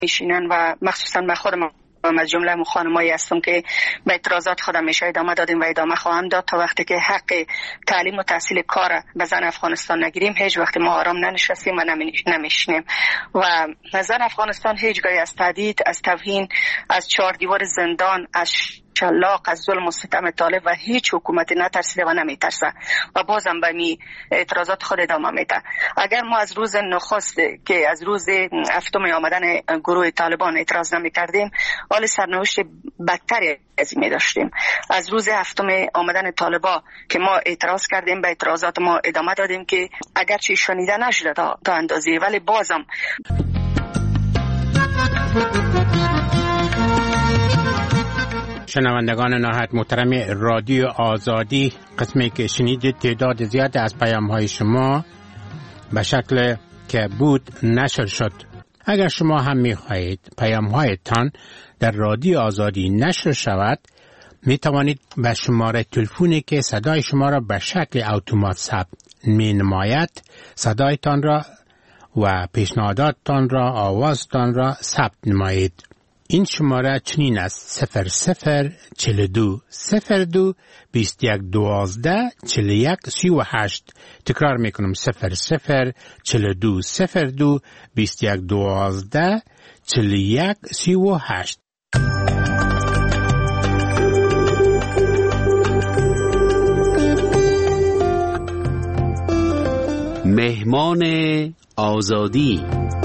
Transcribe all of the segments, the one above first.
میشینن و مخصوصا من خودم از جمله خانمایی هستم که به اعتراضات خودم میشه ادامه دادیم و ادامه خواهم داد تا وقتی که حق تعلیم و تحصیل کار به زن افغانستان نگیریم. هیچ وقت ما آرام ننشستیم و نمیشنیم و زن افغانستان هیچگاهی از تهدید، از توهین، از چهار دیوار زندان، از شلاق، از ظلم و ستم طالب و هیچ حکومتی نترسیده و نمیترسه و بازم به می اعتراضات خود ادامه میده. اگر ما از روز نخست که از روز هفتم آمدن گروه طالبان اعتراض نمیکردیم، حال سرنوشت بدتری از این داشتیم. از روز هفتم آمدن طالبان که ما اعتراض کردیم، به اعتراضات ما ادامه دادیم که اگرچه شنیده نشده تا اندازه، ولی بازم شنوندگان نهایت محترم رادیو آزادی، قسمی که شنیدید تعداد زیاد از پیام‌های شما به شکل که بود نشر شد. اگر شما هم می‌خواهید پیام‌هایتان در رادیو آزادی نشر شود، می توانید به شماره تلفنی که صدای شما را به شکل اتومات ثبت می‌نماید صدایتان را و پیشنهاداتتان را، آوازتان را ثبت نمایید. این شماره چنین است: 0042 02 21 12 41 38. تکرار میکنم: 0042 02 21 12 41 38. مهمان آزادی.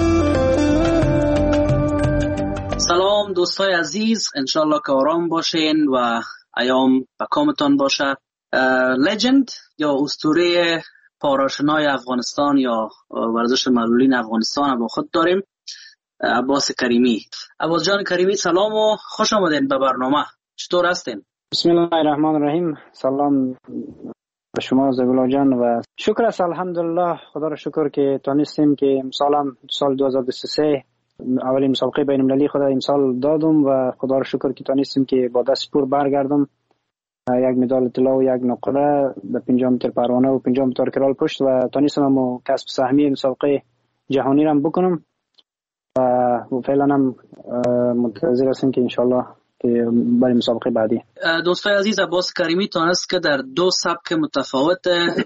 سلام دوستای عزیز، انشالله که آرام باشین و ایام به کامتان باشه. لجند یا اسطوره پاراشنای افغانستان یا ورزش معلولین افغانستان با خود داریم، عباس کریمی. عباس جان کریمی، سلام و خوش آمدین به برنامه. چطور هستین؟ بسم الله الرحمن الرحیم. سلام به شما زبیلا جان و شکر است، الحمدلله، خدا را شکر که تونستیم که سال 2023 اولین مسابقه بین المللی خود امسال دادم و خدا را شکر که تونستیم که با دست پر برگردم. یک مدال طلا و یک نقره به 5 متر پروانه و 5 متر کرال پشت و تونستم هم کسب سهمیه مسابقه جهانی را بکنم و فعلا هم منتظر هستیم که انشالله که برای مسابقه بعدی. دوستای عزیز، عباس کریمی تونست که در 2 سبک متفاوت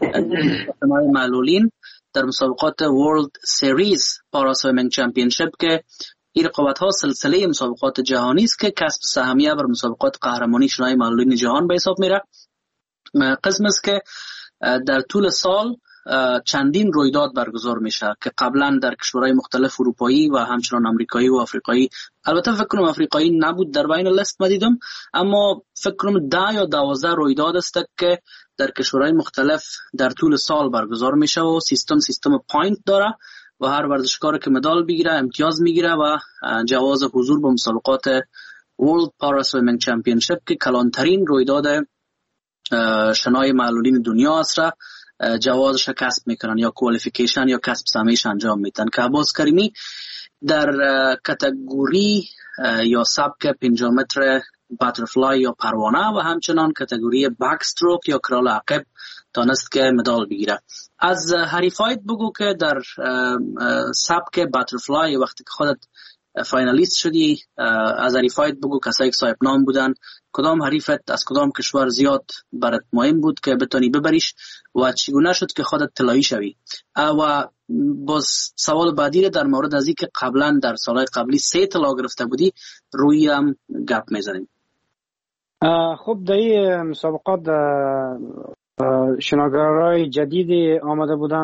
معلولین در مسابقات ورلد سریز پارا سویمینگ چمپیونشیپ که این رقابت‌ها سلسله مسابقات جهانی است که کسب سهمیه بر مسابقات قهرمانی شنای معلولین جهان به حساب میره. قسم است که در طول سال چندین رویداد برگزار میشه که قبلا در کشورهای مختلف اروپایی و همچنان امریکایی و آفریقایی، البته فکر کنم آفریقایی نبود در بین لیست مدیدم، اما فکر کنم 10 یا 12 رویداد است که در کشورهای مختلف در طول سال برگزار میشه و سیستم پوینت داره و هر ورزشکار که مدال بگیره امتیاز میگیره و جواز حضور به مسابقات World Para Swimming Championship که کلانترین رویداد شنای معلولین دنیا است را جوازش کسب میکنن یا کوالیفیکیشن یا کسب سهمیش انجام میدن. که عباس کریمی در کاتگوری یا سبک 5 متر باترفلای یا پروانه و همچنان کاتگوری بک استروک یا کرال عقب تانست که مدال بگیره. از حریفایت بگو که در سبک باترفلای وقتی که خودت فاینالیست شدی، از حریفایت بگو کسایی که صاحب نام بودن، کدام حریفت از کدام کشور زیاد برات مهم بود که بتونی ببریش و چگونه شد که خودت طلایی شوی؟ و باز سوال بعدی در مورد از این که قبلا در سالهای قبلی 3 طلا گرفته بودی روی هم گپ میزنیم. خب در این مسابقات شناگرای جدیدی آمده بودن،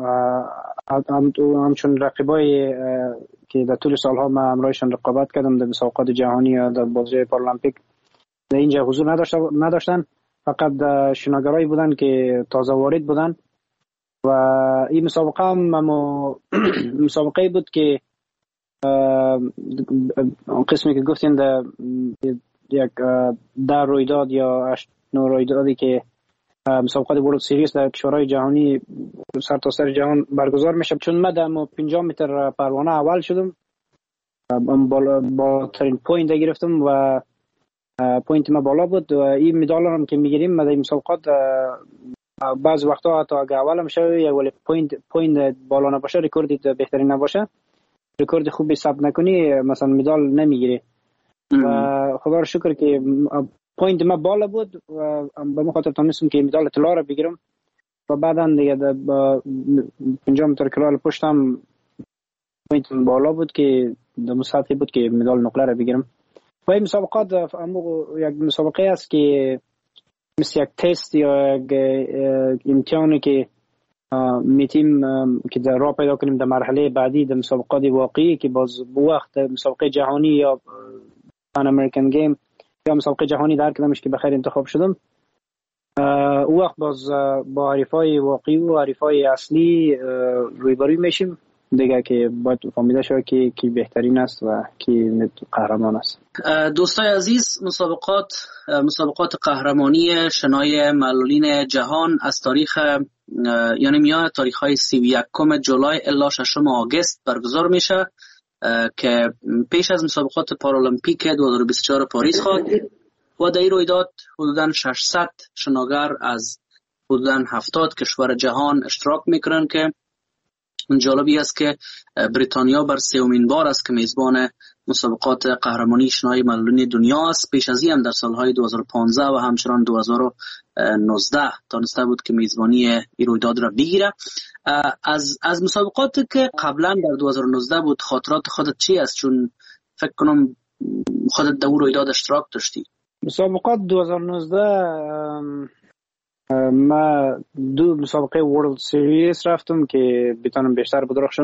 همچون رقیبای که در طول سالها من امرایشان رقابت کردم در مسابقات جهانی یا در بازی پارالمپیک در اینجا حضور نداشتن، فقط شناگرایی بودن که تازه وارد بودن و این مسابقه هم مسابقه بود که قسمی که گفتین در یک 10 رویداد یا 8 رویدادی که مسابقات ورلد سریز در کشورهای جهانی سر تا سر جهان برگزار میشه. چون من در 5 متر پروانه اول شدم، بالاترین پوینت گرفتم و پوینت ما بالا بود و این مدال هم که میگیریم در مسابقات بعض وقتا حتی اگه اولم شوی یا ولی پوینت بالا نباشه، رکوردت بهترین نباشه، رکورد خوبی ثبت نکنی مثلا مدال نمیگیری. و خدا رو شکر که پوینت ما بالا بود و به مخاطر تونستم که مدال طلا رو بگیرم و بعدا دیگه با 5 متر کرال پشتم پوینت بالا بود که در مسابقه بود که مدال نقره رو بگیرم. و این مسابقات یک مسابقه است که مثل یک تست یا یک امتحانی که میتیم که در راه پیدا کنیم در مرحله بعدی در مسابقات واقعی که باز وقت مسابقه جهانی یا پان امریکن گیم یا مسابقه جهانی در کدامش که بخیر انتخاب شدم، او وقت باز با حریفای واقعی و حریفای اصلی رویبروی میشیم دیگه که باید فهمیده شود که کی بهترین است و کی قهرمان است. دوستای عزیز، مسابقات قهرمانی شنای معلولین جهان از تاریخ یعنی میان تاریخ‌های 31 جولای الی 6 آگوست برگزار میشه که پیش از مسابقات پارالمپیک 2024 پاریس خواهد و در این رویداد حدوداً 600 شناگر از حدوداً 70 کشور جهان اشتراک میکنن که جالبی است که بریتانیا بر 3مین بار است که میزبان مسابقات قهرمانی شنای معلولین دنیا است. پیش از این هم در سالهای 2015 و همچنان 2019 تانسته بود که میزبانی این رویداد را بگیره. از مسابقات که قبلا در 2019 بود خاطرات خودت چی است؟ چون فکر کنم خودت در اون رویداد اشتراک داشتی. مسابقات 2019 ما 2 مسابقه ورلد سریز رفتم که بتونم بیشتر بدرخشم.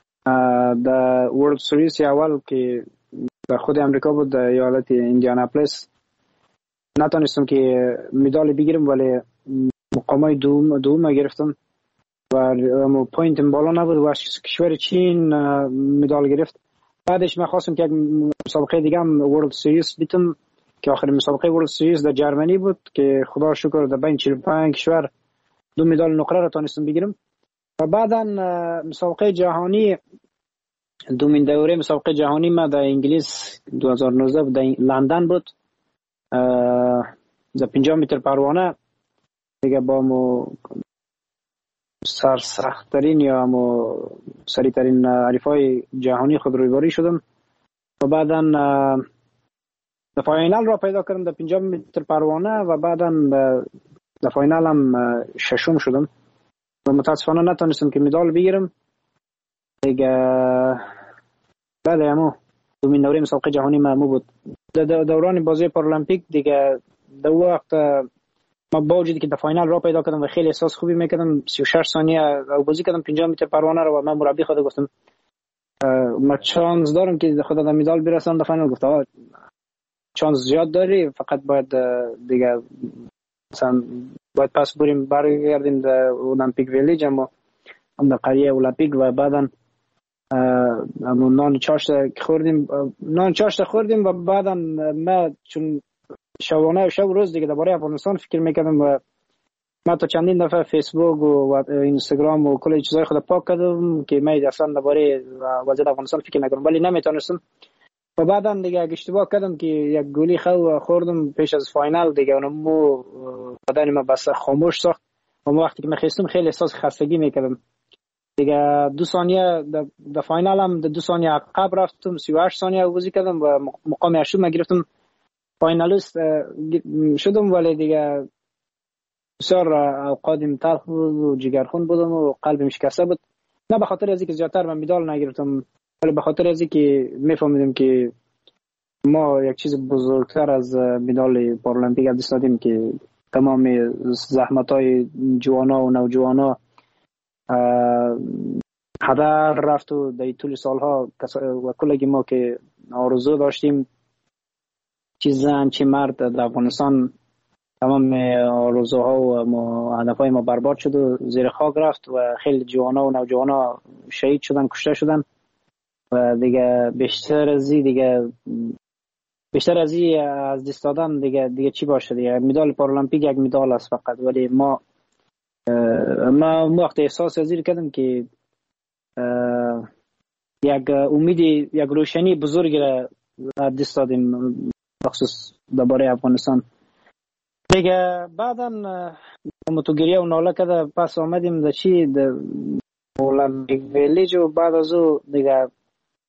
در ورلد سریز اول که در خود امریکا بود در ایالت ایندیاناپولیس نتونستم که مدال بگیرم ولی مقامای دوم گرفتم و پوینت بالا نبود و کشور چین مدال گرفت. بعدش من خواستم که یک مسابقه دیگه هم ورلد سریز بیتم که آخرین مسابقه ورلد سریز در جرمنی بود که خدا رو شکر در بین 45 کشور 2 مدال نقره را تونستم بگیرم. و بعدا مسابقه جهانی دومین دوره مسابقه جهانی ما در انگلیس 2019 در لندن بود. در 50 متر پروانه دیگه با مو سرسخت‌ترین یا مو سریع‌ترین حریفای جهانی خود رویباری شدم و بعدا در فاینال را پیدا کردم در 50 متر پروانه و بعدا در فاینال هم 6م شدم و متاسفانه نتونستم که مدال بگیرم دیگه. بله همو دومین دوره مسابقه جهانی ما بود. در دوران بازی پارالمپیک دیگه در وقت ما با وجودی که در فاینال را پیدا کردم و خیلی احساس خوبی میکردم 36 ثانیه بازی کردم 50 متر پروانه رو و من مربی خود گفتم ما چانس دارم که خدا در مدال برسم. در فاینال گفت چانس زیاد داری فقط باید دیگه مثلا باید پس برگردیم در المپیک ویلیج اما در قریه المپیک و بعدا نان چاشت خوردیم و بعدا ما چون شبانه و شب روز دیگه درباره افغانستان فکر میکردم و من تا چندین دفعه فیسبوک و اینستاگرام و کلی چیزای خود پاک کردم که من اصلا درباره وضعیت افغانستان فکر نکنم ولی نمیتونستم و بعدا دیگه اشتباه کردم که یک گولی خوردم پیش از فاینال دیگه اونمو بدن من بس خاموش ساخت و وقتی که من خستم خیلی احساس خستگی میکردم دیگه. 2 ثانیه در فاینال هم 2 ثانیه عقب رفتم 38 ثانیه بازی کردم و مقام 8 گرفتم فاینالیست شدم ولی دیگه بسیار اوقاتم تلخ بود و جگرخون بودم و قلبم شکسته بود. نه به خاطر از اینکه زیادتر من مدال نگرفتم ولی به خاطر از اینکه میفهمیدم که ما یک چیز بزرگتر از مدال پارالمپیک دست دادیم که تمام زحمت‌های جوانا و نوجوانا هدر رفت و در طول سالها و کلگی ما که آرزو داشتیم چه زن چه مرد در افغانستان تمام آرزوها و هدفهای ما برباد شد و زیر خاک رفت و خیلی جوانا و نوجوانا شهید شدن کشته شدن و دیگه بیشتر از این از دست دادن دیگه چی باشه دیگه. مدال پارالمپیک یک مدال است فقط ولی ما وقت احساس ازیر کردم که یک امید یک روشنی بزرگی را دست دادیم بخصوص درباره افغانستان دیگه. بعدا متوگریه و ناله کرده پس آمدیم در المپیک ویلیج و بعد از او دیگه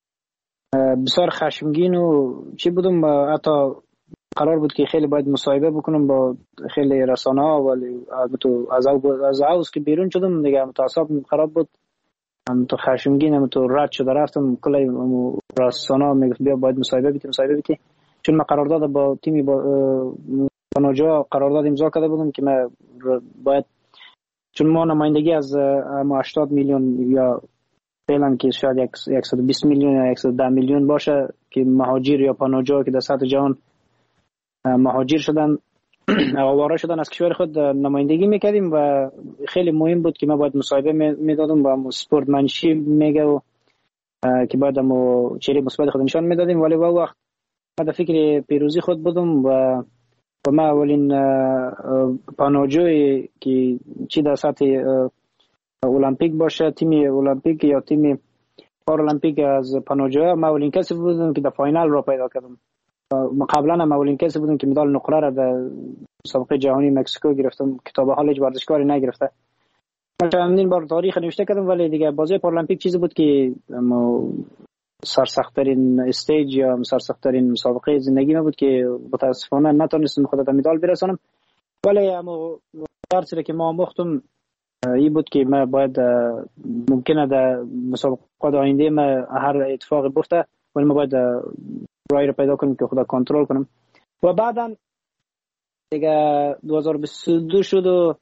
بسیار خشمگین و چی بودم. حتی قرار بود که خیلی باید مصاحبه بکنم با خیلی رسانه ها، ولی از اوز که بیرون شدم دیگه متعصب خراب بود. تو خشمگین تو رد شده رفتم. کلی رسانه ها میگفت بیا باید مصاحبه بیتی، چون من قرارداد با تیمی پانوجا قرارداد امضا کرده بودم که من باید، چون ما نمایندگی از 80 میلیون یا فعلا که شاید 120 میلیون یا 110 میلیون باشه که مهاجر یا پانوجا که در سطح جهان مهاجر شدن آواره شدن از کشور خود نمایندگی میکردیم و خیلی مهم بود که ما باید مصاحبه میدادم و سپورتمنشی میگه و که باید ما چهره مثبت خود نشان میدادیم. ولی با وقت من در فکر پیروزی خود بودم و ما اولین پانوجوی که چی در سطح المپیک باشه، تیم المپیک یا تیم پارالمپیک از پانوجا، ما اولین کسی بودم که در فاینال را پیدا کردم. قبلا ما اولین کسی بودم که مدال نقره را در مسابقه جهانی مکزیکو گرفتم که تا به حال هیچ ورزشکاری نگرفته. من چندین بار تاریخ نوشته کردم ولی دیگه بازی پارالمپیک چیزی بود که سرسخت‌ترین استیج یا سرسخت‌ترین مسابقه زندگی من بود که متاسفانه نتونستم خودم به مدال برسانم. ولی اما درسی که ما آموختم این بود که ما باید ممکنه در مسابقات آینده ما هر اتفاقی بیفته ولی ما باید رای رو پیدا کنیم که خدا کنترل کنم. و بعدا دیگه 2022 شد و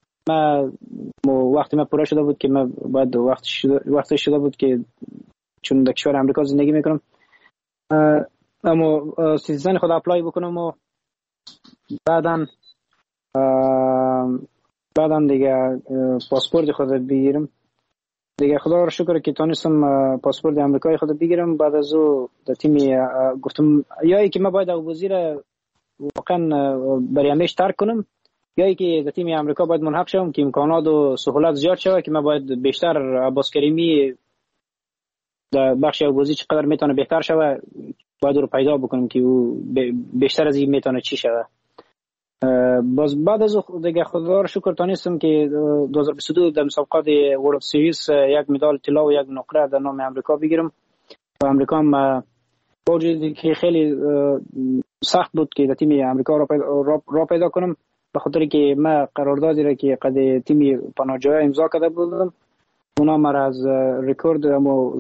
وقتی ما پوره شده بود که ما باید وقتی شده بود که چون در کشور امریکا زندگی میکنم اما سیتیزن خود اپلای بکنم و بعدا دیگه پاسپورت خود بگیرم. دیگه خدا رو شکر که تونستم پاسپورت امریکایی خود بگیرم. بعد از او در تیم گفتم یا ای که من باید ابوظبی را واقعا برای همیشه ترک کنم یا ای که در تیم امریکا باید ملحق شوم که امکانات و سهولت زیاد شود که من باید بیشتر عباس کریمی در بخش ابوظبی چقدر میتونه بهتر شود باید رو پیدا بکنم که او بیشتر از این میتونه چی شود. باز بعد از دیگه خدا رو شکر تونستم که 2022 در مسابقات ورلد سیریز یک مدال طلا و یک نقره در نام امریکا بگیرم. و امریکا هم با وجودی که خیلی سخت بود که در تیم امریکا را پیدا کنم به خاطر که من قراردادی را که قد تیم پانوجا امضا کرده بودم اونا مرا از رکورد اما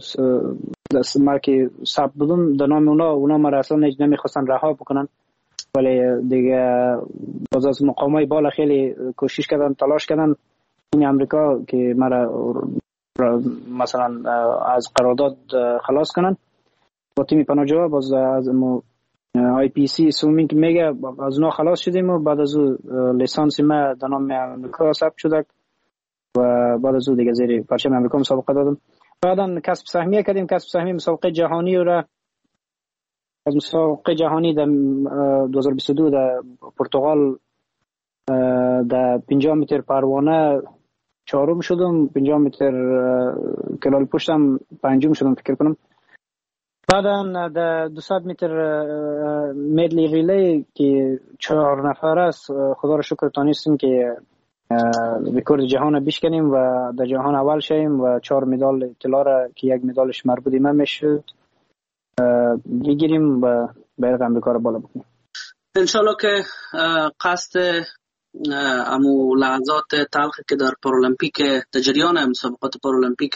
که ثبت بودم در نام اونا مرا اصلا نمیخواستن رها بکنن. ولی دیگه باز از مقامای بالا خیلی کوشش کردن تلاش کردن این امریکا که مرا مثلا از قرارداد خلاص کنن با تیم پانوجا. باز از آی پی سی سومینگ میگه از اونا خلاص شدیم و بعد از او لیسانس ما در نام امریکا ثبت شد و بعد از او دیگه زیر پرچم امریکا مسابقه دادم. بعدا کسب سهمیه کردیم. کسب سهمیه مسابقه جهانی را از مسابقه جهانی در 2022 در پرتغال در 50 متر پروانه چهارم شدم. 50 متر کلال پشتم پنجم شدم فکر کنم. بعدا در 200 متر مدلی ریلی که 4 نفر است خدا رو شکر تونستیم که رکورد جهان بشکنیم و در جهان اول شیم و 4 مدال طلا را که یک مدالش مربوط من میشد بگیریم و بیرق امریکا رو بالا بکنیم. انشالله که قصد امو لحظات تلخی که در پارالمپیک در جریان مسابقات پارالمپیک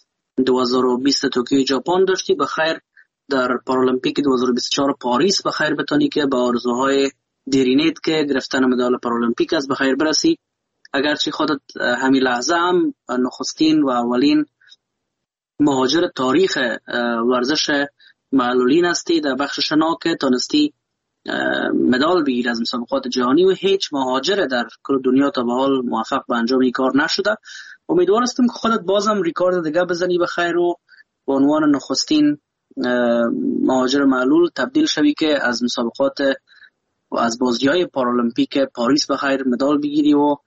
2020 توکیو ژاپن داشتی بخیر در پارالمپیک 2024 پاریس بخیر بتونی که با آرزوهای دیرینت که گرفتن مدال پارالمپیک است بخیر برسی. اگرچه خودت همین لحظه هم نخستین و اولین مهاجر تاریخ ورزش معلولین هستی در بخش شنا که تانستی مدال بگیری از مسابقات جهانی و هیچ مهاجر در کل دنیا تا به حال موفق به انجام این کار نشده. امیدوار هستم که خودت بازم ریکارد دیگه بزنی بخیر و به عنوان نخستین مهاجر معلول تبدیل شوی که از مسابقات و از بازی‌های پارالمپیک پاریس بخیر مدال بگیری و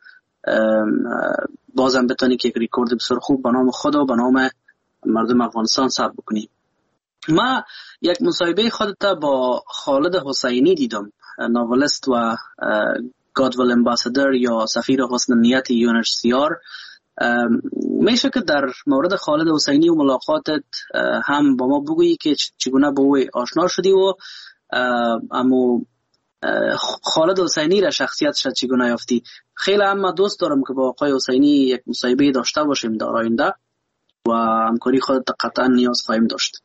بازم بتونی که یک ریکورد بسیار خوب به نام خود و به نام مردم افغانستان ثبت بکنی. ما یک مصاحبه خودت با خالد حسینی دیدم، ناولست و گادول امباسادر یا سفیر حسن نیت UNHCR میشه که در مورد خالد حسینی و ملاقاتت هم با ما بگویی که چگونه با او آشنا شدی و اما خالد حسینی را شخصیتش چگونه یافتی؟ خیلی هم دوست دارم که با آقای حسینی یک مصاحبه داشته باشیم در آینده و همکاری خودت قطعا نیاز خواهیم داشت.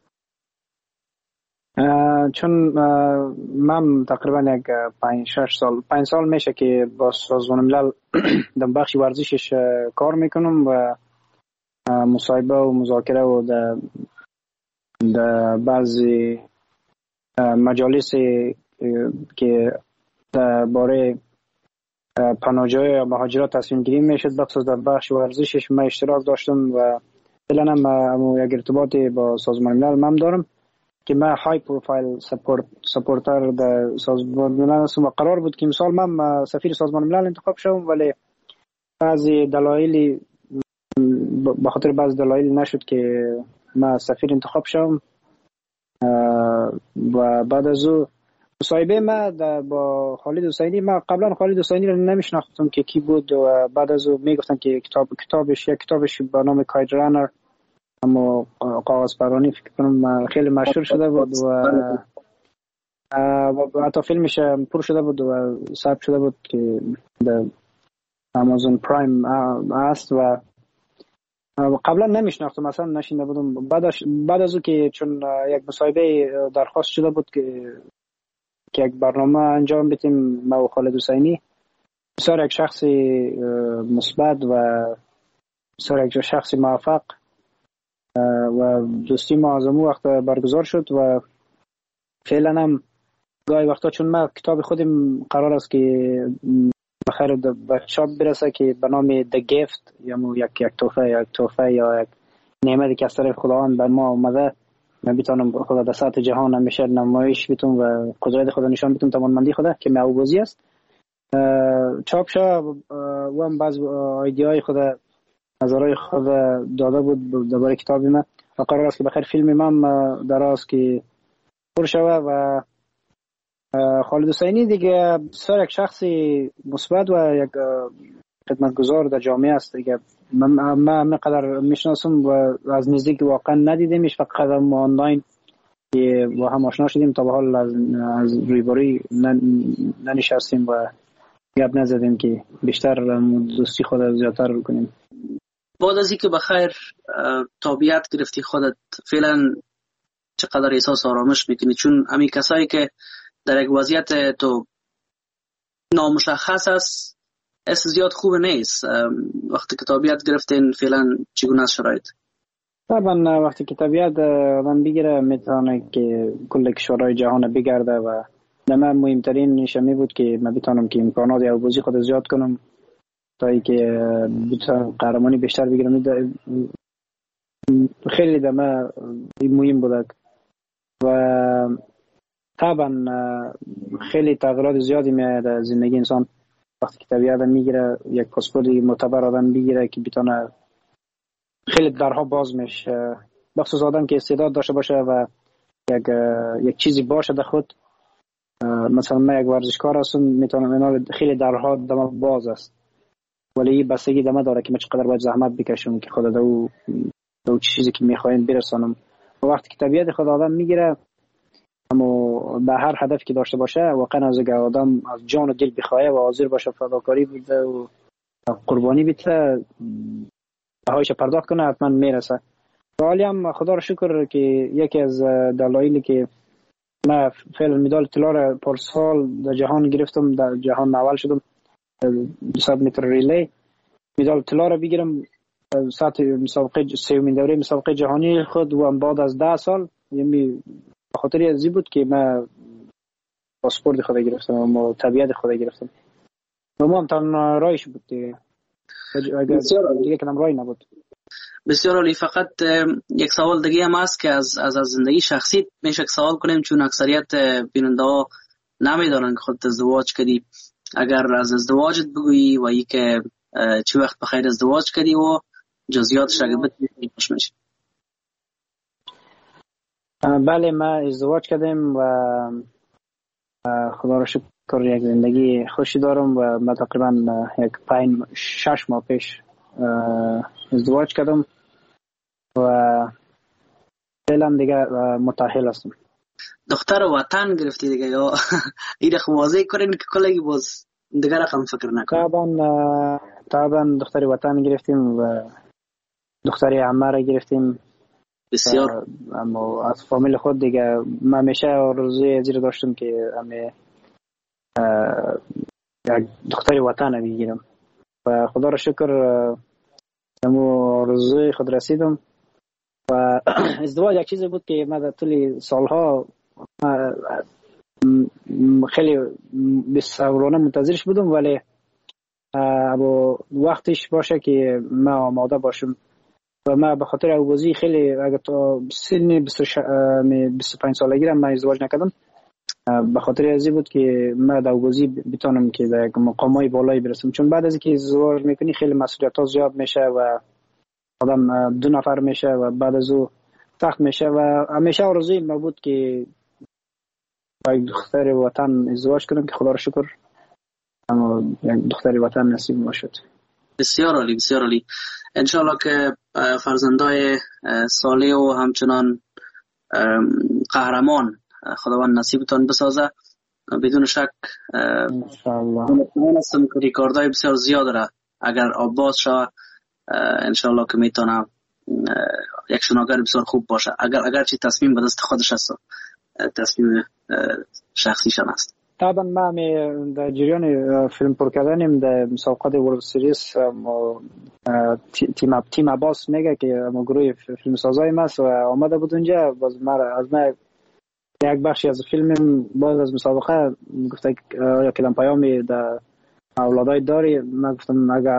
چون من تقریبا یک 5 سال میشه که با سازمان ملل در بخش ورزشش کار میکنم و مصاحبه و مذاکره و در بعضی مجالس که باره پناهجویان یا مهاجرت تصمیم گیری میشد بخصوص در بخش ورزشش من اشتراک داشتم و فعلا هم یک ارتباطی با سازمان ملل من دارم که من های پروفایل سپورتر در سازمان ملل هستم و قرار بود که امسال من سفیر سازمان ملل انتخاب شوم، ولی بعضی دلایلی به خاطر بعض دلایل نشد که من سفیر انتخاب شوم. و بعد از او مصاحبه ما با خالد حسینی، من قبلا خالد حسینی رو نمیشناختم که کی بود و بعد از او میگفتن که کتابش به نام کاید رانر اما کاغذ پرانی فکر کنم خیلی مشهور شده بود و حتی فیلمش پر شده بود و ثبت شده بود که در آمازون پرایم است و قبلا نمیشناختم، اصلا نشینده بودم. بعد از او که چون یک مصاحبه درخواست شده بود که یک برنامه انجام بدیم ما و خالد حسینی، بسیار یک شخص مثبت و بسیار یک شخص موفق و دوستی ما از اون وقت برگزار شد و فعلا هم گاهی وقتا چون ما کتاب خودم قرار است که بخیر به چاپ برسه که به نام The Gift یا یک تحفه یا یک نعمتی که از طرف خداوند بر ما آمده، من بتونم خدا در سطح جهان همیشه نمایش بتونم و قدرت خدا نشان بتونم، توانمندی خدا که معوضی است چاپ شد و هم بعض ایده‌های خدا نظرهای خود داده بود درباره کتاب من و قرار است که بخیر فیلم من دراز که پر شود و خالد حسینی دیگه بسیار یک شخص مثبت و یک خدمتگزار در جامعه است دیگه. من قدر میشناسم و از نزدیک واقعا ندیدمش، فقط آنلاین که با هم آشنا شدیم، تا به حال از رویباری ننشستیم و گپ نزدیم که بیشتر دوستی خود زیادتر کنیم. بعد از اینکه بخیر تابعیت گرفتی خودت، فعلا چقدر احساس آرامش میکنی؟ چون همین کسایی که در یک وضعیت تو نامشخص است احساس زیاد خوب نیست. وقتی که تابعیت گرفتین فعلا چگونه است شرایط؟ طبعا وقتی که تابعیت آدم بگیره میتونه که کل کشورهای جهان بگرده و در من مهمترین نشمی بود که من بتونم که امکانات آموزشی خود زیاد کنم تا اینکه بتونم قهرمانی بیشتر بگیرم. خیلی در من مهم بود و طبعا خیلی تغییرات زیادی میاد در زندگی انسان وقتی که تابعیت میگیره، یک پاسپورت معتبر آدم بگیره که بتونه خیلی درها باز میشه، بخصوص آدم که استعداد داشته باشه و یک چیزی باشه در خود. مثلا من یک ورزشکار هستم، میتونم اینا خیلی درها دم باز است، ولی این بستگی دم داره که من چقدر باید زحمت بکشم که خدا دو چیزی که میخوایم برسانم. و وقتی که طبیعت خود آدم میگیره اما به هر هدفی که داشته باشه واقعا از آدم از جان و دل بخواه و حاضر باشه فداکاری بده و قربانی بده، بهایش پرداخت کنه، حتما میرسه. ولی هم خدا رو شکر که یکی از دلایلی که من فعلا مدال طلا را پارسال در جهان گرفتم، در جهان اول شدم 200 متر ریلی، مدال طلا را بگیرم سطح مسابقه سومین دوره مسابقه جهانی خود و بعد از 10 سال، یعنی خاطر ازی بود که من پاسپورت خود گرفتم و طبیعت خود گرفتم و ما هم تنها رایش بود دیگه، اگر دیگه کنم رای نبود. بسیار عالی. فقط یک سوال دیگه هم هست که از زندگی شخصی میشه سوال کنیم، چون اکثریت بیننده ها نمیدانن که خودت ازدواج کردی. اگر از ازدواجت بگویی و ای که چه وقت بخیر ازدواج کردی و جزئیاتش اگه بتونی خوش میشه. بله من ازدواج کردم و خدا رو شکر یک زندگی خوشی دارم و من تقریبا 6 ماه پیش ازدواج کردم و فعلا دیگه متأهل هستم. دختر وطن گرفتی دیگه یا این واضح کنین که کلگی باز دیگه رقم فکر نکنم؟ طبعا دختر وطن گرفتیم و دختر عمه را گرفتیم. بسیار. اما از فامیل خود دیگه من همیشه آرزوی زیر داشتم که یک دختر وطن بگیرم و خدا را شکر امو آرزوی خود رسیدم. و ازدواج یک چیزی بود که من در طول سالها خیلی بسورانه منتظرش بودم، ولی وقتش باشه که من آماده باشم. و من به خاطر اوازی خیلی اگر تا سن 25 سالگی من ازدواج نکردم، به خاطر ازی بود که من در اوازی بتونم که در مقامای بالایی برسم. چون بعد از اینکه ازدواج میکنی خیلی مسئولیت ها زیاد میشه و آدم 2 نفر میشه و بعد از او سخت میشه و همیشه آرزوی من بود که با یک دختر وطن ازدواج کنم که خدا را شکر اما یک دختر وطن نصیب ما شد. بسیار عالی، بسیار عالی. انشالله که فرزندای صالح و همچنان قهرمان خداوند نصیبتان بسازه. بدون شک انشالله من هستم که ریکاردای بسیار زیاد داره. اگر آباز شود انشالله که میتونه یک شناگر بسیار خوب باشه. اگرچه تصمیم به دست خودش هست، تصمیم شخصیشان است. طبعا ما در جریان فیلم پر کردنیم در مسابقات ورلد سریز تیم عباس میگه که ما گروه فیلم سازای ماست و آمده بود اونجا. باز از ما یک بخشی از فیلم باز از مسابقه گفته که آیا کلام پیامی در اولادای داری؟ من گفتم اگر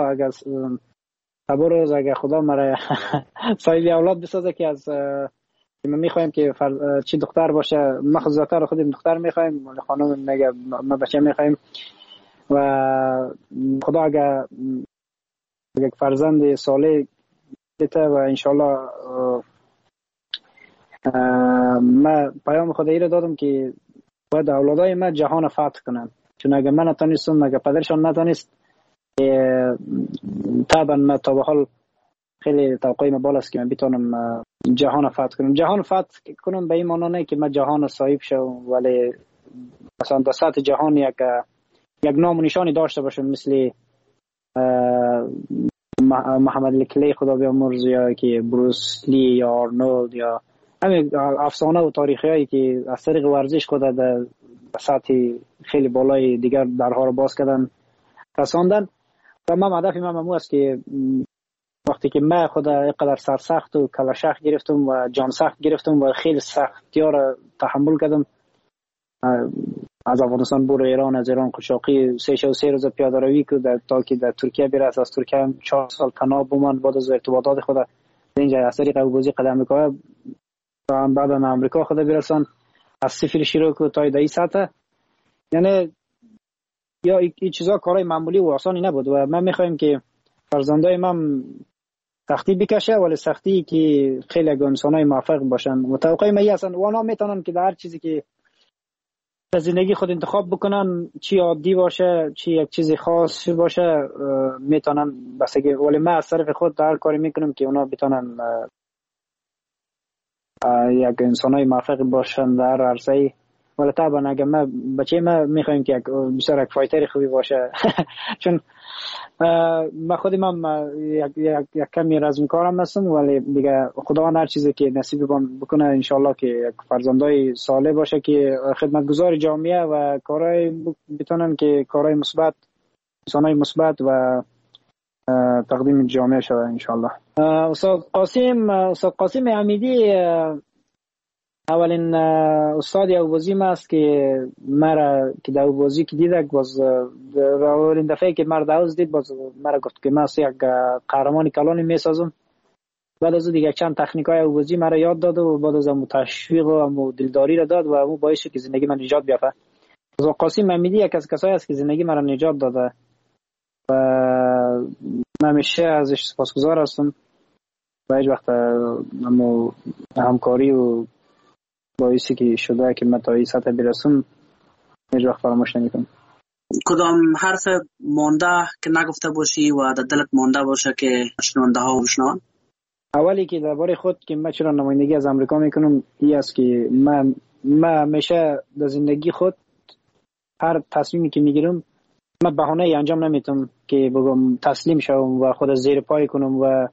خدا مرا صاحب اولاد بسازه که از ما میخوایم که چی دختر باشه، ما خودمون خودم دختر میخوایم، ولی خانم میگه ما بچه میخوایم. و خدا اگر یک فرزند صالح بده و انشالله ما پیام خدایی را دادم که باید اولادای ما جهان فتح کنن. چون اگر من نتونستم، اگر پدرشان نتونست، طبعا ما تا به حال خیلی توقعی ما بالاست که من بتونم جهان فتح کنم. جهان فتح کنم به این معنی نه که من جهان صاحب شم، ولی مثلا در سطح جهان یک نام و نشانی داشته باشم، مثل محمد علی کلی خدا بیامرز، یا که بروس لی یا آرنولد، یا همین افسانه و تاریخی هایی که از طریق ورزش خود در سطح خیلی بالای دیگر درها رو باز کردن رساندن. و من هدف من است که وقتی که من خود اینقدر سرسخت و کلاشخ گرفتم و جان سخت گرفتم و خیلی سختی‌ها را تحمل کردم، از افغانستان برو ایران، از ایران قشاقی 3 روز پیاده روی کرد تا که در ترکیه برسه، از ترکیه هم 4 سال تنها بماند. بعد از ارتباطات خود اینجا از طریق ابوذی قدم می‌کنه تا بعد از امریکا خود برسان، از صفر شروع کرد تا این سطح. یعنی یا این چیزا کارهای معمولی و آسانی نبود و من می‌خوایم که فرزندای من سختی بکشه، ولی سختی که خیلی انسانای موفق باشن. متوقع من هستن و اونا میتونن که در هر چیزی که در زندگی خود انتخاب بکنن، چی عادی باشه چی یک چیز خاص باشه، میتونن بسگی. ولی من از طرف خود در کاری میکنم که اونا بتونن یک انسانای موفق باشن در عرصه‌ای. ولی طبعا اگر من بچه ما میخوایم که بسیار یک فایتر خوبی باشه چون من خودی من یک کمی رزم کارم هستم، ولی دیگه خدا هر چیزی که نصیب بکنه انشالله که یک فرزندای صالح باشه که خدمتگزار جامعه و کارهای بتونن که کارهای مثبت، انسانای مثبت و تقدیم جامعه شود انشالله. استاد قاسم حمیدی اولین استاد اوازی ما است که مرا که در اوازی که دیدک، باز اولین دفعه که مرا دعوت دید باز مرا گفت که من یک قهرمان کلانی میسازم. بعد از دیگه چند تکنیکای اوازی مرا یاد داد و بعد از اون تشویق و دلداری را داد و اون باعث شد که زندگی من نجات بیافته. قاسم حمیدی یک از کسایی است که زندگی مرا نجات داده و من همیشه ازش سپاسگزار هستم و هیچ وقت همکاری و باعثی که شده که من تا این سطح برسم هیچ وقت فراموش نمی‌کنم. کدام حرف مانده که نگفته باشی و در دلت مانده باشه که شنونده ها بشنوان؟ اولی که درباره خود که من چرا نمایندگی از امریکا میکنم این است که من همیشه در زندگی خود هر تصمیمی که میگیرم من بهانه انجام نمیتم که بگم تسلیم شوم و خود زیر پای کنم و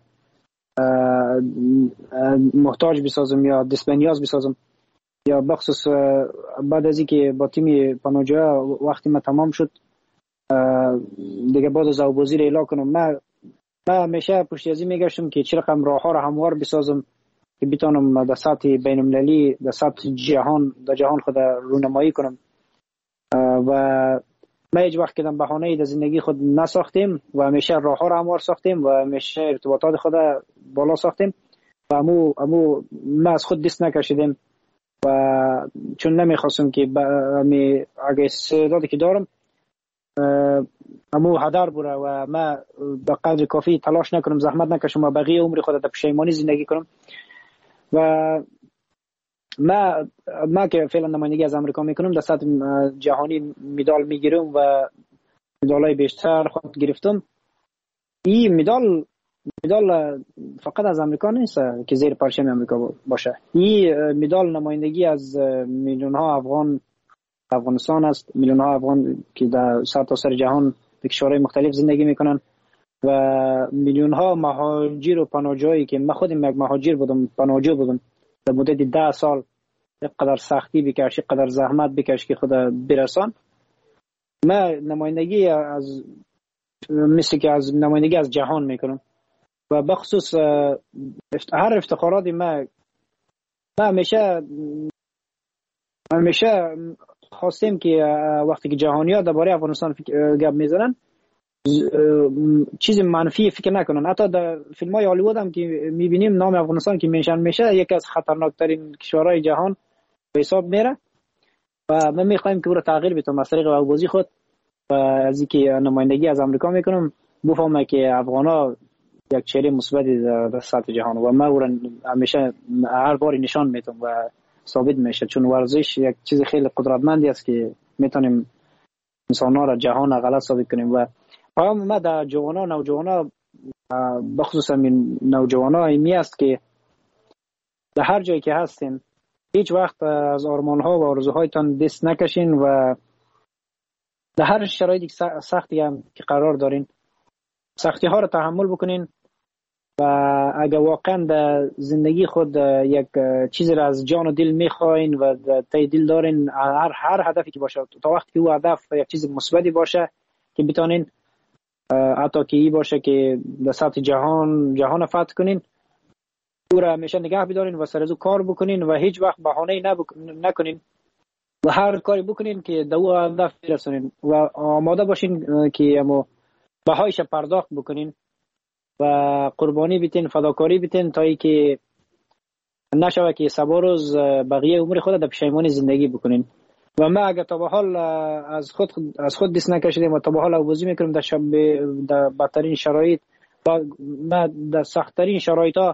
محتاج بسازم یا دستبنیاز بسازم. یا بخصوص بعد از اینکه با تیم پناهجویا وقتی ما تمام شد دیگه بعد از وزیر اعلام کنم من همیشه پشت از این میگشتم که چه رقم راه ها را هموار بسازم که بتونم در سطح بین المللی در سطح جهان خود رونمایی کنم و ما هیچ وقت کدام بهانه‌ای در زندگی خود نساختیم و همیشه راه ها را هموار ساختیم و همیشه ارتباطات خود بالا ساختیم و امو ما از خود دست نکشیدیم و چون نمیخواستم که اگه استعدادی که دارم امو هدر بره و ما به قدر کافی تلاش نکنم زحمت نکشم و بقیه عمر خود در پشیمانی زندگی کنم و ما که فعلا نمایندگی از امریکا میکنم در سطح جهانی مدال میگیرم و مدالای بیشتر خود گرفتم. این مدال فقط از امریکا نیست که زیر پرچم امریکا باشه. این مدال نمایندگی از میلیون ها افغانستان است، میلیون ها افغان که در سرتاسر جهان در کشورهای مختلف زندگی میکنن و میلیون ها مهاجر و پناهجویی که من خودم یک مهاجر بودم، پناهجو بودم، در مدت 10 سال قدر سختی بکش، قدر زحمت بکش که خدا برسان. من نمایندگی از مثل که از نمایندگی از جهان میکنم و بخصوص هر افتخاراتی من همیشه خواستیم که وقتی که جهانی‌ها درباره افغانستان گپ میزنن چیز منفی فکر نکنن. حتی در فیلم‌های هالیوود هم که میبینیم نام افغانستان که منشن میشه یکی از خطرناکترین کشورهای جهان به حساب میره و من میخوایم که او را تغییر بدم از طریق بازی خود و از اینکه نمایندگی از امریکا میکنم بفهمه که افغانا یک چهره مثبتی در سطح جهان و من او را همیشه هر بار نشان میدم و ثابت میشه، چون ورزش یک چیز خیلی قدرتمندی است که میتونیم انسان‌ها را جهان غلط ثابت کنیم. و پیام ما در نوجوانا بخصوص همین نوجوانا ایمی است که در هر جایی که هستین هیچ وقت از آرمان‌ها و آرزوهایتان دست نکشین و در هر شرایطی سختی هم که قرار دارین سختی‌ها را تحمل بکنین و اگر واقعا در زندگی خود یک چیزی را از جان و دل میخواین و تای دل دارین هر هدفی که باشه تا وقتی که او هدف یک چیز مثبتی باشه که بتونین حتی که ای باشه که در سطح جهان فتح کنین او را همیشه نگه بدارین و سر از او کار بکنین و هیچ وقت بهانه‌ای نکنین و هر کاری بکنین که در او هدف برسونین و آماده باشین که بهایش پرداخت بکنین و قربانی بیتین، فداکاری بیتین تا ای که نشوه که سبا روز بقیه عمر خود در پشیمانی زندگی بکنین. و ما اگر تا به حال از خود دست نکشیدیم و تا به حال آوازی میکنیم در بدترین شرایط و ما در سختترین شرایط ها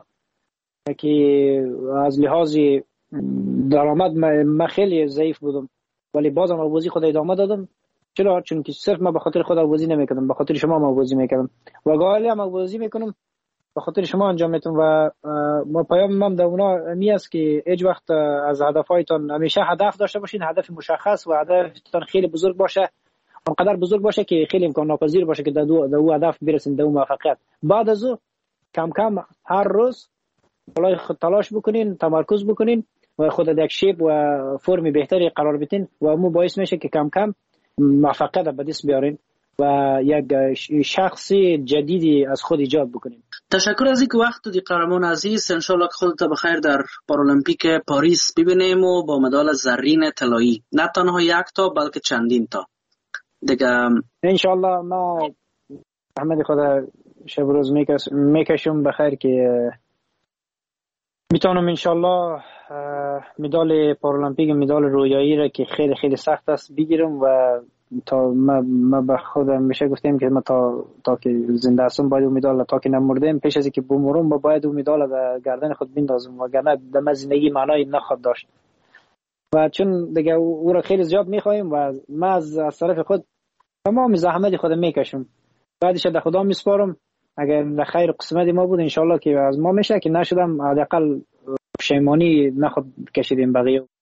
که از لحاظ درآمد ما خیلی ضعیف بودم ولی بازم آوازی خود ادامه دادم. چرا؟ چون که صرف ما به خاطر خود آوازی نمیکردم، به خاطر شما ما آوازی میکردم و گاهی هم آوازی میکنم به خاطر شما انجام میدم و ما پیام در اونا می است که هیچ وقت از هدفهایتان همیشه هدف داشته باشین، هدف مشخص و هدفتان خیلی بزرگ باشه، اونقدر بزرگ باشه که خیلی امکان ناپذیر باشه که در او هدف برسین، در او موفقیت. بعد از او کم کم هر روز بالای خود تلاش بکنین، تمرکز بکنین و خود در یک شیپ و فرم بهتری قرار بدین و مو باعث میشه که کم کم موفقیت به دست بیارین و یک شخص جدیدی از خود ایجاد بکنین. تشکر از اینکه وقت دادی قهرمان عزیز. ان شاء الله که خودت بخیر در پارالمپیک پاریس ببینیم و با مدال زرین طلایی، نه تنها یک تا بلکه چندین تا دیگه ان شاء الله. ما احمد خدا شب روز میکشم بخیر که میتونم ان شاء الله مدال پارالمپیک، مدال رویایی را که خیلی خیلی سخت است بگیرم و تا ما به خودم میشه گفتیم که ما تا که زنده هستم باید اون مدال تا که نمردیم پیش از اینکه بمرم باید اون مدال در گردن خود بندازم وگرنه در زندگی معنی نخواهد داشت و چون دیگه او را خیلی زیاد میخوایم و ما از طرف خود تمام زحمت خودم میکشم، بعدش در خدا میسپارم. اگر در خیر قسمت ما بود انشالله که از ما میشه، که نشدم حداقل پشیمانی نخود کشیدیم بقیه.